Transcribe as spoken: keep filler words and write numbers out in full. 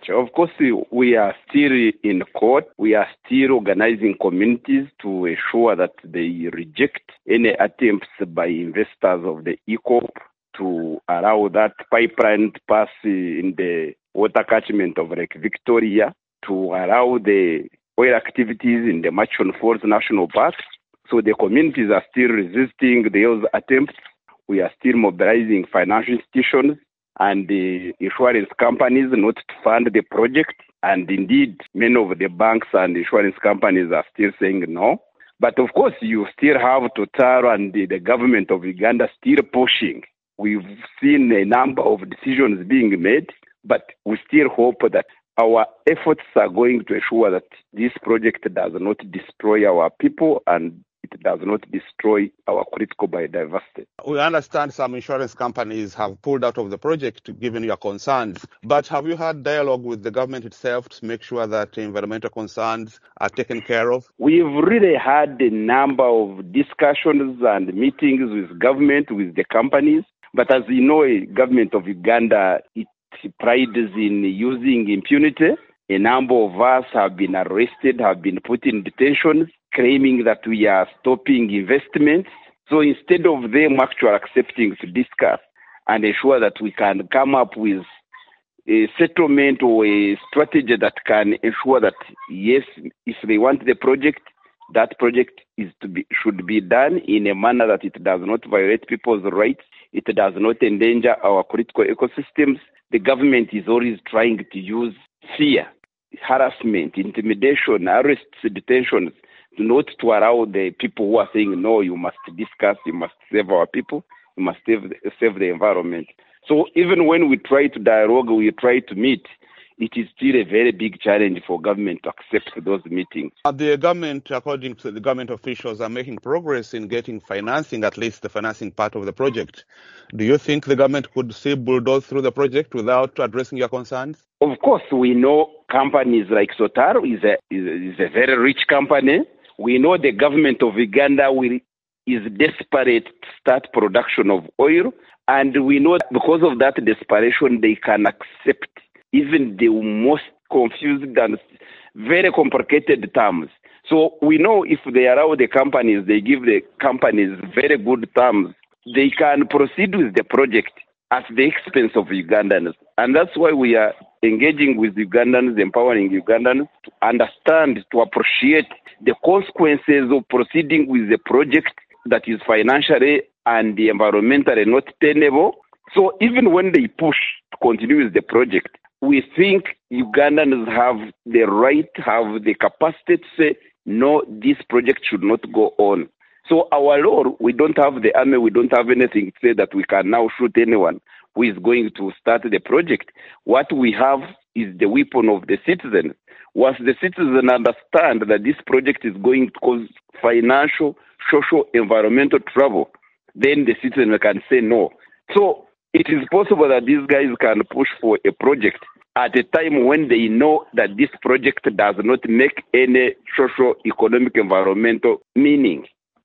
much. Of course, we are still in court. We are still organizing communities to ensure that they reject any attempts by investors of the EACOP to allow that pipeline to pass in the water catchment of Lake Victoria, to allow the oil activities in the Murchison Falls National Park. So the communities are still resisting those attempts. We are still mobilizing financial institutions and the insurance companies not to fund the project. And indeed, many of the banks and insurance companies are still saying no. But of course, you still have Total and the, the government of Uganda still pushing. We've seen a number of decisions being made, but we still hope that our efforts are going to ensure that this project does not destroy our people and it does not destroy our critical biodiversity. We understand some insurance companies have pulled out of the project given your concerns, but have you had dialogue with the government itself to make sure that environmental concerns are taken care of? We've really had a number of discussions and meetings with government, with the companies, but as you know, government of Uganda, it prides in using impunity. A number of us have been arrested, have been put in detentions, claiming that we are stopping investments. So instead of them actually accepting to discuss and ensure that we can come up with a settlement or a strategy that can ensure that, yes, if they want the project, that project is to be should be done in a manner that it does not violate people's rights, it does not endanger our critical ecosystems. The government is always trying to use fear, harassment, intimidation, arrests, detentions, not to allow the people who are saying, no, you must discuss, you must save our people, you must save, save the environment. So even when we try to dialogue, we try to meet, it is still a very big challenge for government to accept those meetings. The government, according to the government officials, are making progress in getting financing, at least the financing part of the project. Do you think the government could still bulldoze through the project without addressing your concerns? Of course, we know companies like Total is a, is, is a very rich company. We know the government of Uganda will, is desperate to start production of oil. And we know that because of that desperation, they can accept even the most confused and very complicated terms. So we know if they allow the companies, they give the companies very good terms, they can proceed with the project at the expense of Ugandans. And that's why we are engaging with Ugandans, empowering Ugandans to understand, to appreciate the consequences of proceeding with the project that is financially and environmentally not tenable. So even when they push to continue with the project, we think Ugandans have the right, have the capacity to say, no, this project should not go on. So our law, we don't have the army, we don't have anything to say that we can now shoot anyone who is going to start the project. What we have is the weapon of the citizen. Once the citizen understand that this project is going to cause financial, social, environmental trouble, then the citizen can say no. So it is possible that these guys can push for a project at a time when they know that this project does not make any social, economic, environmental meaning.